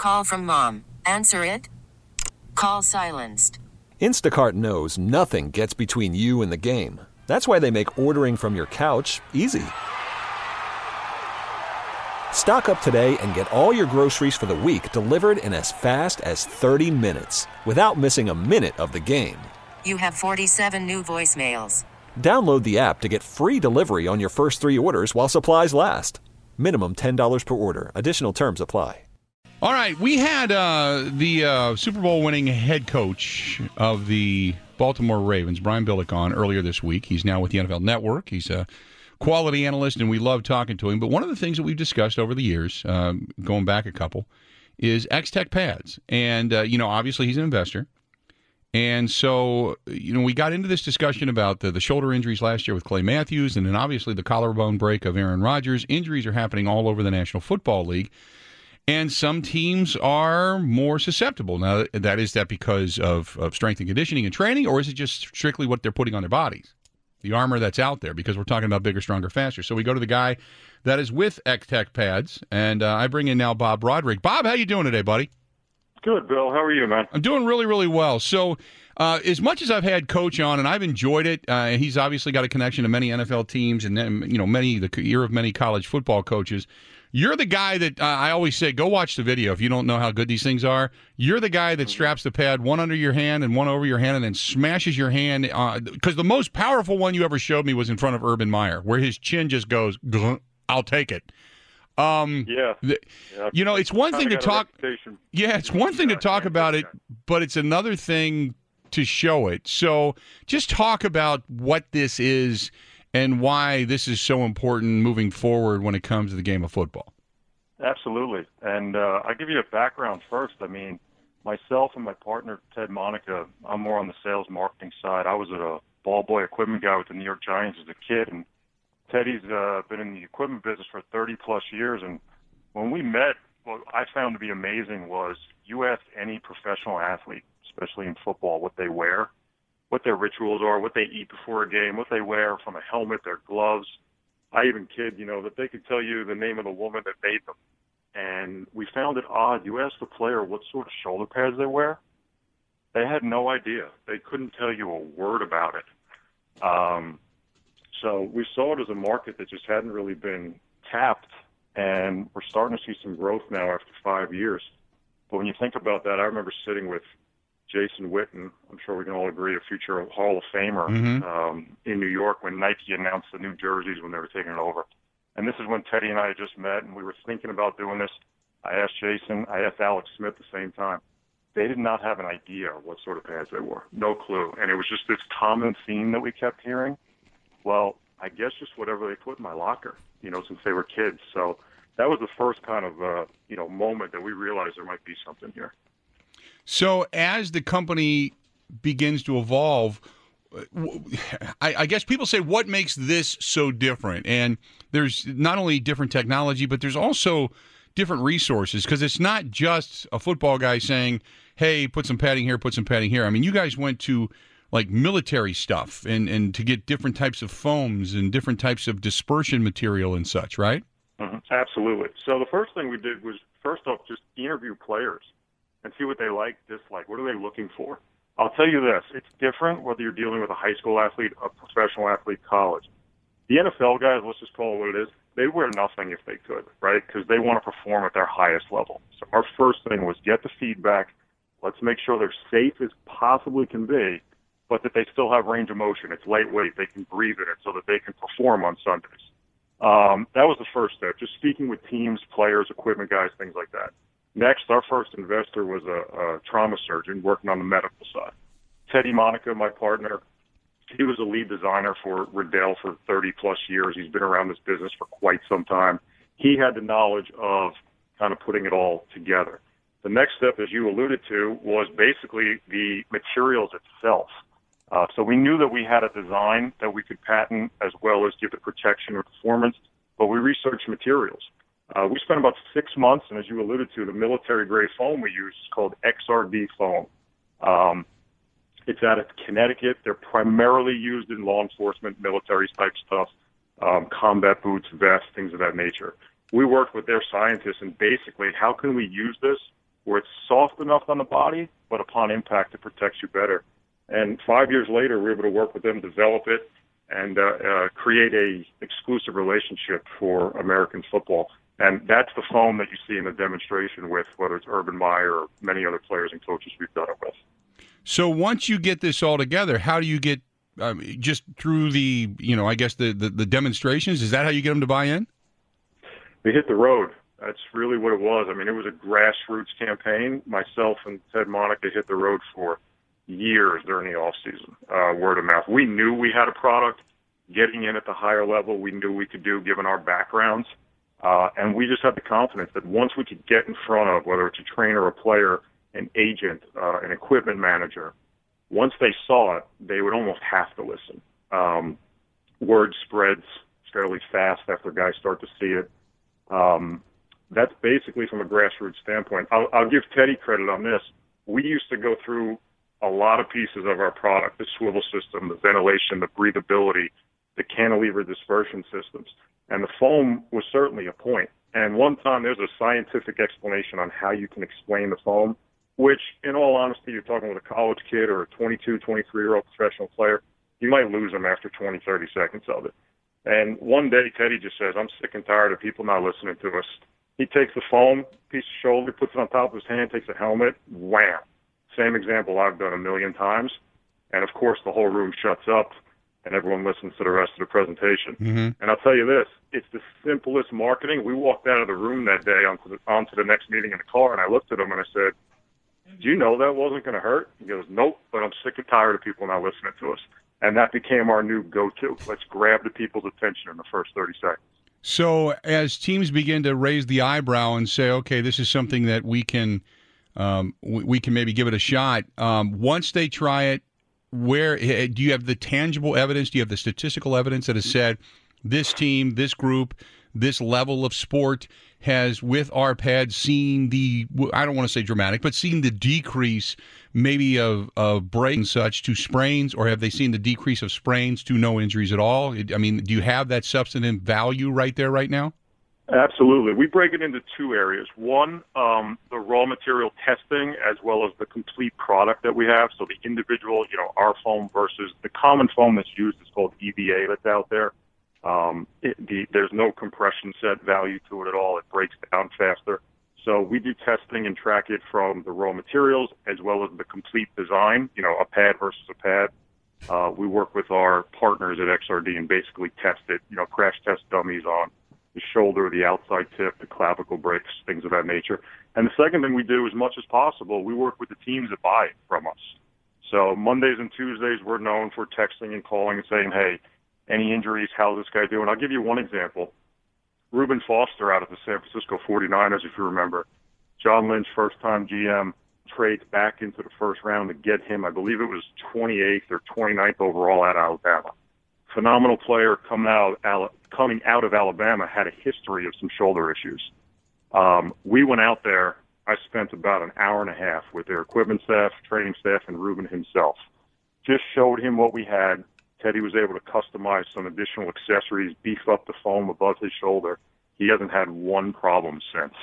Call from mom. Answer it. Call silenced. Instacart knows nothing gets between you and the game. That's why they make ordering from your couch easy. Stock up today and get all your groceries for the week delivered in as fast as 30 minutes without missing a minute of the game. You have 47 new voicemails. Download the app to get free delivery on your first 3 orders while supplies last. Minimum $10 per order. Additional terms apply. All right, we had the Super Bowl winning head coach of the Baltimore Ravens, Brian Billick, on earlier this week. He's now with the NFL Network. He's a quality analyst, and we love talking to him. But one of the things that we've discussed over the years, going back a couple, is X-Tech pads. And, obviously he's an investor. And so, we got into this discussion about the shoulder injuries last year with Clay Matthews, and then obviously the collarbone break of Aaron Rodgers. Injuries are happening all over the National Football League. And some teams are more susceptible. Now, is that because of strength and conditioning and training, or is it just strictly what they're putting on their bodies? The armor that's out there, because we're talking about bigger, stronger, faster. So we go to the guy that is with X-Tech pads, and I bring in now Bob Broderick. Bob, how you doing today, buddy? Good, Bill. How are you, man? I'm doing really, really well. So as much as I've had Coach on, and I've enjoyed it, and he's obviously got a connection to many NFL teams and the ear of many college football coaches. You're the guy that I always say, go watch the video if you don't know how good these things are. You're the guy that straps the pad, one under your hand and one over your hand, and then smashes your hand. Because the most powerful one you ever showed me was in front of Urban Meyer, where his chin just goes, I'll take it. It's one thing to talk. Yeah, it's one thing to talk about it, but it's another thing to show it. So just talk about what this is and why this is so important moving forward when it comes to the game of football. Absolutely. And I'll give you a background first. I mean, myself and my partner, Ted Monica, I'm more on the sales marketing side. I was a ball boy equipment guy with the New York Giants as a kid, and Teddy's been in the equipment business for 30-plus years. And when we met, what I found to be amazing was you ask any professional athlete, especially in football, what they wear, what their rituals are, what they eat before a game, what they wear from a helmet, their gloves. I even kid, that they could tell you the name of the woman that made them. And we found it odd. You ask the player what sort of shoulder pads they wear, they had no idea. They couldn't tell you a word about it. So we saw it as a market that just hadn't really been tapped, and we're starting to see some growth now after 5 years. But when you think about that, I remember sitting with Jason Witten, I'm sure we can all agree, a future Hall of Famer, in New York when Nike announced the new jerseys when they were taking it over. And this is when Teddy and I had just met, and we were thinking about doing this. I asked Jason, I asked Alex Smith at the same time. They did not have an idea what sort of pads they wore. No clue. And it was just this common theme that we kept hearing. Well, I guess just whatever they put in my locker, since they were kids. So that was the first kind of, moment that we realized there might be something here. So as the company begins to evolve, I guess people say, what makes this so different? And there's not only different technology, but there's also different resources, because it's not just a football guy saying, hey, put some padding here, put some padding here. I mean, you guys went to like military stuff and to get different types of foams and different types of dispersion material and such, right? Mm-hmm. Absolutely. So the first thing we did was, first off, just interview players and see what they like, dislike. What are they looking for? I'll tell you this. It's different whether you're dealing with a high school athlete, a professional athlete, college. The NFL guys, let's just call it what it is, they wear nothing if they could, right? Because they want to perform at their highest level. So our first thing was get the feedback. Let's make sure they're safe as possibly can be, but that they still have range of motion. It's lightweight. They can breathe in it so that they can perform on Sundays. That was the first step, just speaking with teams, players, equipment guys, things like that. Next, our first investor was a trauma surgeon working on the medical side. Teddy Monica, my partner, he was a lead designer for Riddell for 30-plus years. He's been around this business for quite some time. He had the knowledge of kind of putting it all together. The next step, as you alluded to, was basically the materials itself. So we knew that we had a design that we could patent as well as give it protection and performance, but we researched materials. We spent about 6 months, and as you alluded to, the military-grade foam we use is called XRD foam. It's out of Connecticut. They're primarily used in law enforcement, military-type stuff, combat boots, vests, things of that nature. We worked with their scientists, and basically, how can we use this where it's soft enough on the body, but upon impact it protects you better. And 5 years later, we were able to work with them, develop it, and create a exclusive relationship for American football. And that's the foam that you see in the demonstration with, whether it's Urban Meyer or many other players and coaches we've done it with. So once you get this all together, how do you get just through the, I guess the demonstrations? Is that how you get them to buy in? We hit the road. That's really what it was. I mean, it was a grassroots campaign. Myself and Ted Monica hit the road for years during the off season, word of mouth. We knew we had a product. Getting in at the higher level, we knew we could do given our backgrounds. And we just had the confidence that once we could get in front of, whether it's a trainer, a player, an agent, an equipment manager, once they saw it, they would almost have to listen. Word spreads fairly fast after guys start to see it. That's basically from a grassroots standpoint. I'll give Teddy credit on this. We used to go through a lot of pieces of our product, the swivel system, the ventilation, the breathability, the cantilever dispersion systems. And the foam was certainly a point. And one time there's a scientific explanation on how you can explain the foam, which, in all honesty, you're talking with a college kid or a 22, 23-year-old professional player, you might lose them after 20, 30 seconds of it. And one day, Teddy just says, I'm sick and tired of people not listening to us. He takes the foam, piece of shoulder, puts it on top of his hand, takes a helmet, wham. Same example I've done a million times. And, of course, the whole room shuts up, and everyone listens to the rest of the presentation. Mm-hmm. And I'll tell you this, it's the simplest marketing. We walked out of the room that day onto the next meeting in the car, and I looked at him and I said, do you know that wasn't going to hurt? He goes, nope, but I'm sick and tired of people not listening to us. And that became our new go-to. Let's grab the people's attention in the first 30 seconds. So as teams begin to raise the eyebrow and say, okay, this is something that we can maybe give it a shot, once they try it, where do you have the tangible evidence? Do you have the statistical evidence that has said this team, this group, this level of sport has, with our pads, seen the, I don't want to say dramatic, but seen the decrease maybe of break and such to sprains, or have they seen the decrease of sprains to no injuries at all? I mean, do you have that substantive value right there right now? Absolutely. We break it into two areas. One, the raw material testing as well as the complete product that we have. So the individual, our foam versus the common foam that's used is called EVA that's out there. There's no compression set value to it at all. It breaks down faster. So we do testing and track it from the raw materials as well as the complete design, a pad versus a pad. We work with our partners at XRD and basically test it, crash test dummies on the shoulder, the outside tip, the clavicle breaks, things of that nature. And the second thing we do, as much as possible, we work with the teams that buy it from us. So Mondays and Tuesdays, we're known for texting and calling and saying, hey, any injuries, how's this guy doing? I'll give you one example. Reuben Foster out of the San Francisco 49ers, if you remember. John Lynch, first-time GM, trades back into the first round to get him. I believe it was 28th or 29th overall at Alabama. Phenomenal player coming out of Alabama, had a history of some shoulder issues. We went out there. I spent about an hour and a half with their equipment staff, training staff, and Reuben himself. Just showed him what we had. Teddy was able to customize some additional accessories, beef up the foam above his shoulder. He hasn't had one problem since.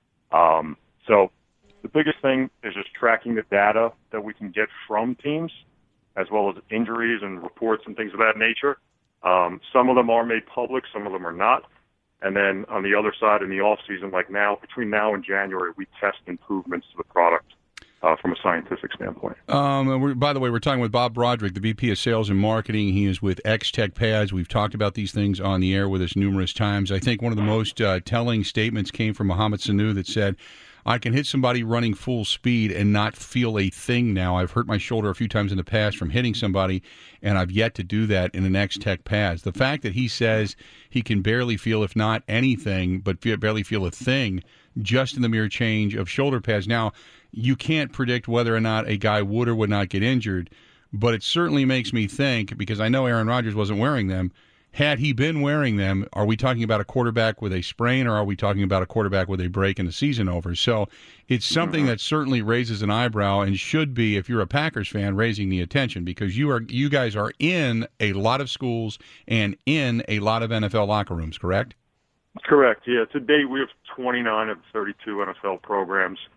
So the biggest thing is just tracking the data that we can get from teams, as well as injuries and reports and things of that nature. Some of them are made public, some of them are not. And then on the other side, in the off season, like now, between now and January, we test improvements to the product from a scientific standpoint. By the way, we're talking with Bob Broderick, the VP of Sales and Marketing. He is with X-Tech Pads. We've talked about these things on the air with us numerous times. I think one of the most telling statements came from Mohamed Sanu that said, I can hit somebody running full speed and not feel a thing now. I've hurt my shoulder a few times in the past from hitting somebody, and I've yet to do that in an X-Tech Pads. The fact that he says he can barely feel, if not anything, but barely feel a thing just in the mere change of shoulder pads. Now, you can't predict whether or not a guy would or would not get injured, but it certainly makes me think, because I know Aaron Rodgers wasn't wearing them, had he been wearing them, are we talking about a quarterback with a sprain, or are we talking about a quarterback with a break and the season over? So it's something that certainly raises an eyebrow and should be, if you're a Packers fan, raising the attention, because you guys are in a lot of schools and in a lot of NFL locker rooms, correct? Correct, yeah. To date, we have 29 of 32 NFL programs.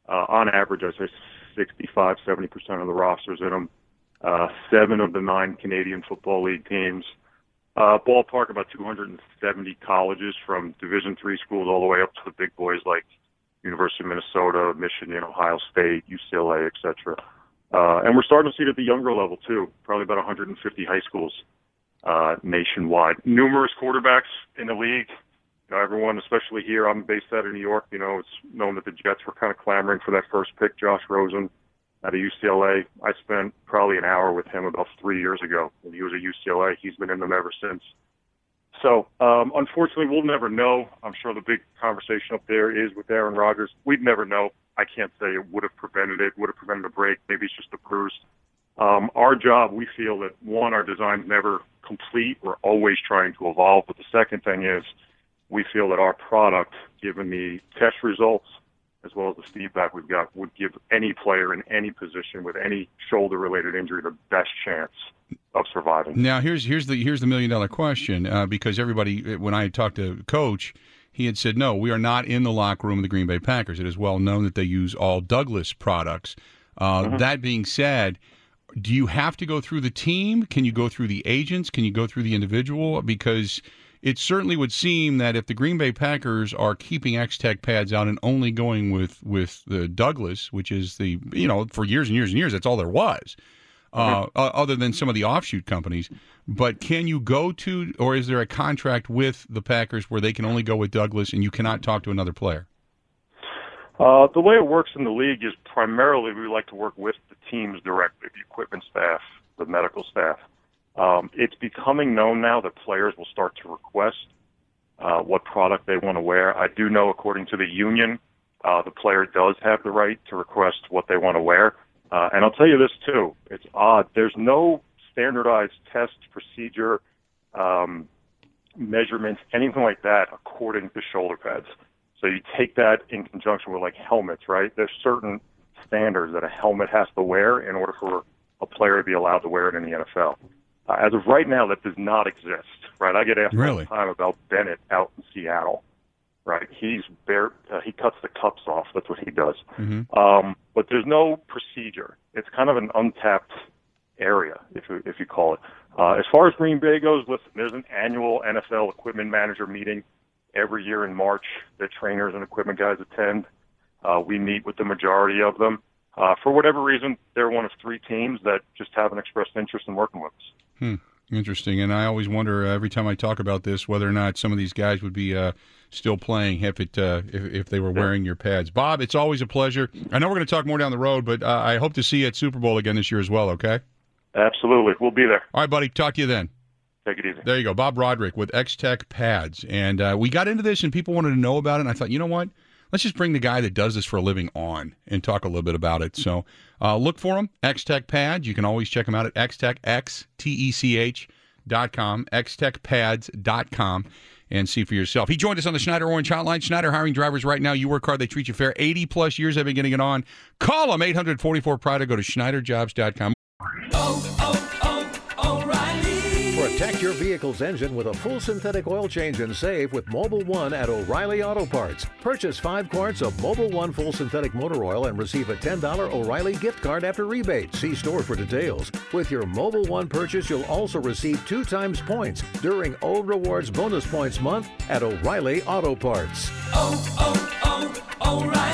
On average, I'd say 65, 70% of the rosters in them. 7 of the 9 Canadian Football League teams. Ballpark about 270 colleges from Division III schools all the way up to the big boys like University of Minnesota, Michigan, Ohio State, UCLA, etc. And we're starting to see it at the younger level too. Probably about 150 high schools nationwide. Numerous quarterbacks in the league. You know, everyone, especially here, I'm based out of New York. You know, it's known that the Jets were kind of clamoring for that first pick, Josh Rosen, out of UCLA. I spent probably an hour with him about 3 years ago when he was at UCLA. He's been in them ever since. So, unfortunately, we'll never know. I'm sure the big conversation up there is with Aaron Rodgers. We'd never know. I can't say it would have prevented a break. Maybe it's just a bruise. Our job, we feel that, one, our design's never complete. We're always trying to evolve. But the second thing is we feel that our product, given the test results, as well as the feedback we've got, would give any player in any position with any shoulder-related injury the best chance of surviving. Now, here's the million-dollar question, because everybody, when I talked to Coach, he had said, no, we are not in the locker room of the Green Bay Packers. It is well known that they use all Douglas products. That being said, do you have to go through the team? Can you go through the agents? Can you go through the individual? Because it certainly would seem that if the Green Bay Packers are keeping X-Tech pads out and only going with the Douglas, which is the, you know, for years and years and years, that's all there was, other than some of the offshoot companies. But can you go to, or is there a contract with the Packers where they can only go with Douglas and you cannot talk to another player? The way it works in the league is primarily we like to work with the teams directly, the equipment staff, the medical staff. It's becoming known now that players will start to request what product they want to wear. I do know, according to the union, the player does have the right to request what they want to wear. And I'll tell you this, too. It's odd. There's no standardized test procedure, measurements, anything like that, according to shoulder pads. So you take that in conjunction with, like, helmets, right? There's certain standards that a helmet has to wear in order for a player to be allowed to wear it in the NFL. As of right now, that does not exist, right? I get asked all the time about Bennett out in Seattle, right? He cuts the cups off. That's what he does. But there's no procedure. It's kind of an untapped area, if you call it. As far as Green Bay goes, listen, there's an annual NFL equipment manager meeting every year in March that trainers and equipment guys attend. We meet with the majority of them. For whatever reason, they're one of 3 teams that just haven't expressed interest in working with us. Interesting. And I always wonder every time I talk about this whether or not some of these guys would be still playing if they were wearing your pads. Bob, it's always a pleasure. I know we're going to talk more down the road, but I hope to see you at Super Bowl again this year as well, okay? Absolutely. We'll be there. All right, buddy. Talk to you then. Take it easy. There you go. Bob Roderick with X-Tech Pads. And we got into this and people wanted to know about it, and I thought, you know what? Let's just bring the guy that does this for a living on and talk a little bit about it. So look for him, X-Tech Pads. You can always check him out at xtech.com, xtechpads.com, and see for yourself. He joined us on the Schneider Orange Hotline. Schneider hiring drivers right now. You work hard, they treat you fair. 80-plus years they've been getting it on. Call them, 844-PRIDE, or go to schneiderjobs.com. Protect your vehicle's engine with a full synthetic oil change and save with Mobil 1 at O'Reilly Auto Parts. Purchase 5 quarts of Mobil 1 full synthetic motor oil and receive a $10 O'Reilly gift card after rebate. See store for details. With your Mobil 1 purchase, you'll also receive 2 times points during O Rewards Bonus Points Month at O'Reilly Auto Parts. O'Reilly.